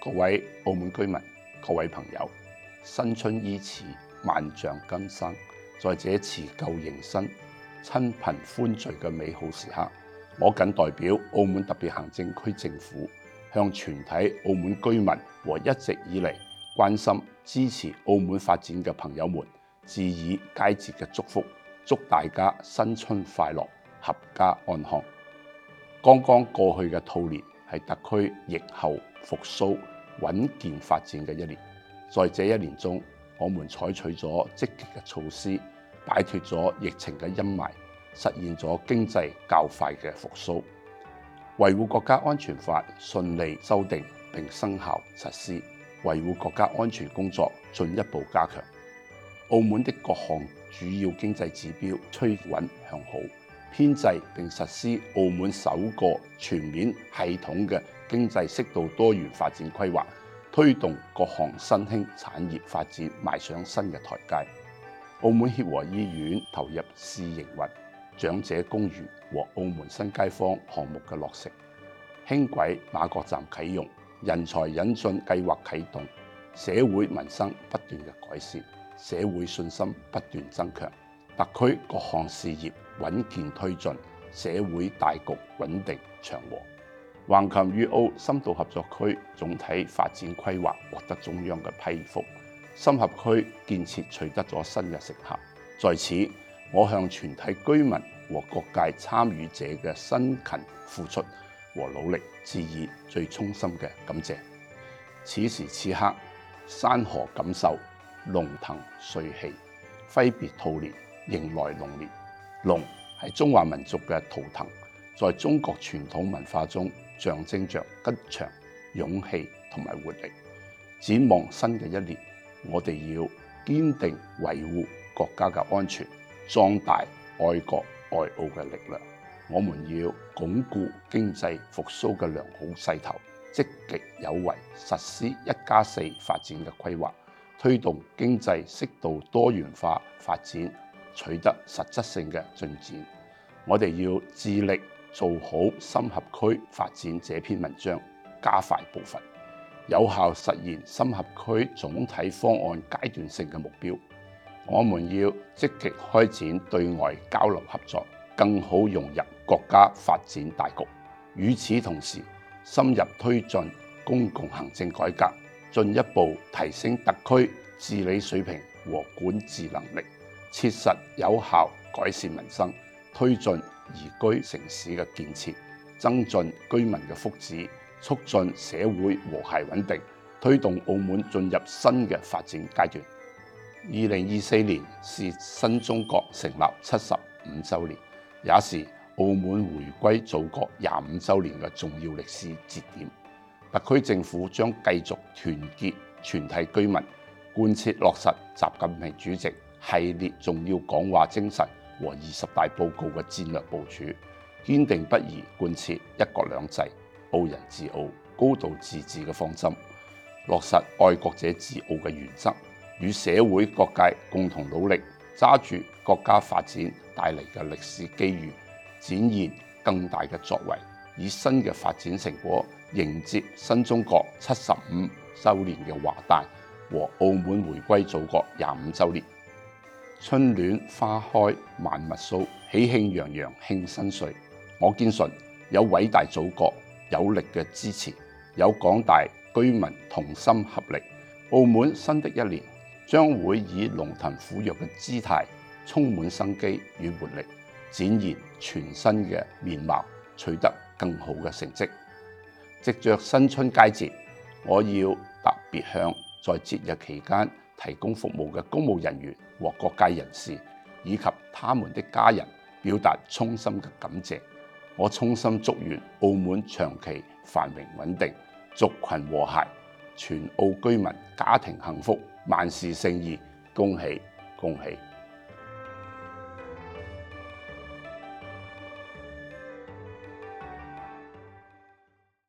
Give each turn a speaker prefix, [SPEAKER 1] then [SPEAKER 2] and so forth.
[SPEAKER 1] 各位澳門居民、各位朋友，新春伊始，萬象更生，在這辭舊迎新、親朋歡聚嘅美好時刻，我謹代表澳門特別行政區政府，向全體澳門居民和一直以嚟關心支持澳門發展嘅朋友們，致以佳節嘅祝福，祝大家新春快樂，合家安康。剛剛過去嘅兔年係特區疫後復甦、穩健發展嘅一年，在這一年中，我們採取咗積極嘅措施，擺脫咗疫情嘅陰霾，實現咗經濟較快嘅復甦。維護國家安全法順利修訂並生效實施，維護國家安全工作進一步加強。澳門的各項主要經濟指標趨穩向好，編制並實施澳門首個全面系統嘅經濟適度多元發展規劃，推動各項新興產業發展邁上新嘅台階。澳門協和醫院投入試營運，長者公寓和澳門新街坊項目嘅落成，輕軌媽閣站啟用，人才引進計劃啟動，社會民生不斷嘅改善，社會信心不斷增強，特區各項事業穩健推進，社會大局穩定祥和。橫琴粵澳深度合作區總體發展規劃獲得中央嘅批覆，深合區建設取得咗新嘅成效。在此，我向全體居民和各界參與者嘅辛勤付出和努力致以最衷心嘅感謝。此時此刻，山河錦繡，龍騰瑞氣，揮別兔年，迎來龍年。龍係中華民族嘅圖騰，在中國傳統文化中象徵着吉祥、勇氣同埋活力。展望新嘅一年，我哋要堅定維護國家嘅安全，壯大愛國愛澳嘅力量。我們要鞏固經濟復甦嘅良好勢頭，積極有為實施1+4發展嘅規劃，推動經濟適度多元化發展取得實質性嘅進展。我哋要致力做好深合區發展這篇文章，加快步伐，有效實現深合區總體方案階段性嘅目標。我們要積極開展對外交流合作，更好融入國家發展大局。與此同時，深入推進公共行政改革，進一步提升特區治理水平和管治能力，切實有效改善民生，推進宜居城市嘅建設，增進居民嘅福祉，促進社會和諧穩定，推動澳門進入新嘅發展階段。2024年是新中國成立75週年，也是澳門回歸祖國25週年嘅重要歷史節點。特區政府將繼續團結全體居民，貫徹落實習近平主席系列重要講話精神和20大報告嘅戰略部署，堅定不移貫徹一國兩制、澳人治澳、高度自治嘅方針，落實愛國者治澳嘅原則，與社會各界共同努力，揸住國家發展帶嚟嘅歷史機遇，展現更大嘅作為，以新嘅發展成果迎接新中國75週年嘅華誕和澳門回歸祖國25週年。春暖花開萬物蘇，喜慶洋洋慶新歲。我堅信有偉大祖國有力嘅支持，有廣大居民同心合力，澳門新的一年將會以龍騰虎躍嘅姿態，充滿生機與活力，展現全新嘅面貌，取得更好嘅成績。藉着新春佳節，我要特別向在節日期間提供服務嘅公務人員和各界人士以及他們的家人表達衷心嘅感謝。我衷心祝願澳門長期繁榮穩定，族群和諧，全澳居民家庭幸福，萬事勝意。恭喜恭喜！